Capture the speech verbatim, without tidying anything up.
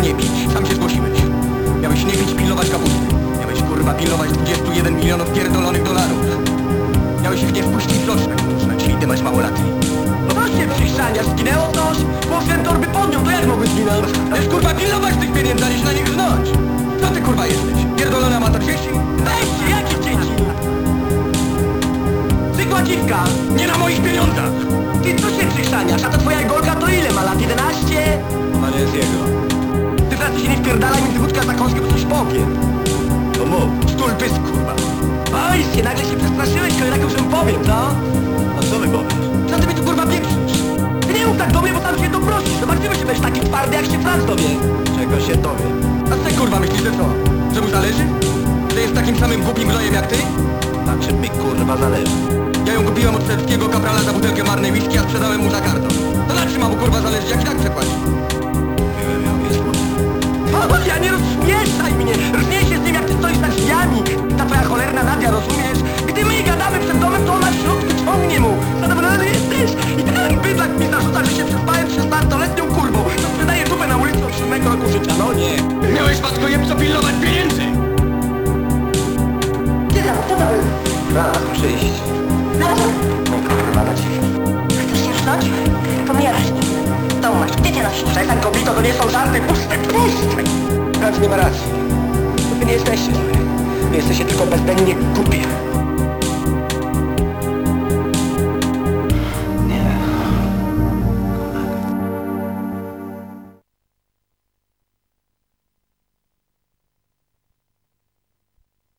nie pić, sam się zgłosiłeś. Miałeś nie pić, pilnować kapusty. Miałeś kurwa pilnować dwudziestu jeden milionów pierdolonych dolarów. Miałeś ich nie wpuścić w roczne, na ćwity masz małolatki. No właśnie, przyszania, zginęło coś, poszedłem torby pod nią, to jak mogły zginąć? Ależ kurwa pilnować tych pieniędzy, a nie się na nich rżnąć. Co ty kurwa jesteś? Pierdolona mata dzieci? Weźcie, jakie dzieci? Cykła dziwka! Nie na moich pieniądzach! Ty co się przyszaniasz? A to twoja Golka to ile ma lat? jedenaście? Ona nie jest jego. Ty teraz się nie wpierdalaj mi wódka za kąskę, bo coś powiem. To mów, stul pysk kurwa. Oj, się nagle się przestraszyłeś, kolejnaku, że powiem, co? A co my powiesz? Co ty mi tu kurwa pieprzysz? Ty nie mów tak do mnie, bo tam się doprosisz. Zobaczymy, czy będziesz taki twardy, jak się Franz dowie. Czego się dowie? A ty kurwa myślisz, że co? Że mu zależy? Że jest takim samym głupim gnojem jak ty? Na czym mi kurwa zależy? Ja ją kupiłem od serbskiego kaprala za butelkę marnej whisky, a sprzedałem mu za karton. To na czym ma mu kurwa zależeć, jak i tak przepłaci? Piłem ją, jest mój. O, ja nie rozśmieszaj mnie! Różnie się z tym, jak ty stoisz za drzwiami! Ta twoja cholerna Nadia, rozumiesz? Gdy my gadamy przed domem, to ona w środku ciągnie mu! Zadowolony jesteś! I ten bydlak mi zarzuca, że się przespałem z szesnastoletnią kurwą! To sprzedaje dupę na ulicy od siódmego roku życia, no nie! Miałeś matko jebco pilnować pieniędzy! Gdzie tam? Co to był? Raz, przyjść. Zaraz. No kurwa, na ciebie. Chcesz się rzucać? To mnie raźnie. To masz, gdzie cię nosisz? Przestań, kobito, to nie są żarty, puszczaj, puszczaj! Franz nie ma racji. To wy nie jesteście zły. Wy jesteście tylko bezdennie głupie.